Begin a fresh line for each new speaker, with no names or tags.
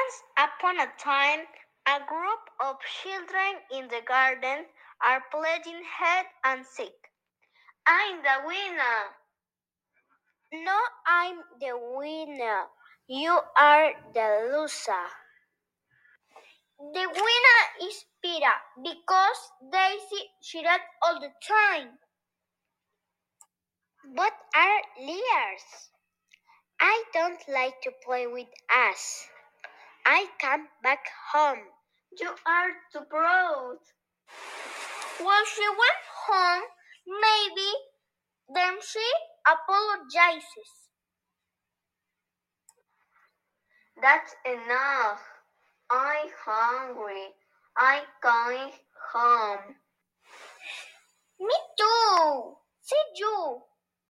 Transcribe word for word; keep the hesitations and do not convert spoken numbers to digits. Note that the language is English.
Once upon a time, a group of children in the garden are playing hide and seek. I'm the winner. No, I'm the winner. You are the loser. The winner is Pira because Daisy cheated all the time. What are liars? I don't like to play with us. I come back home. You are too proud. When she went home, maybe then she apologizes. That's enough. I'm hungry. I'm going home. Me too. See you.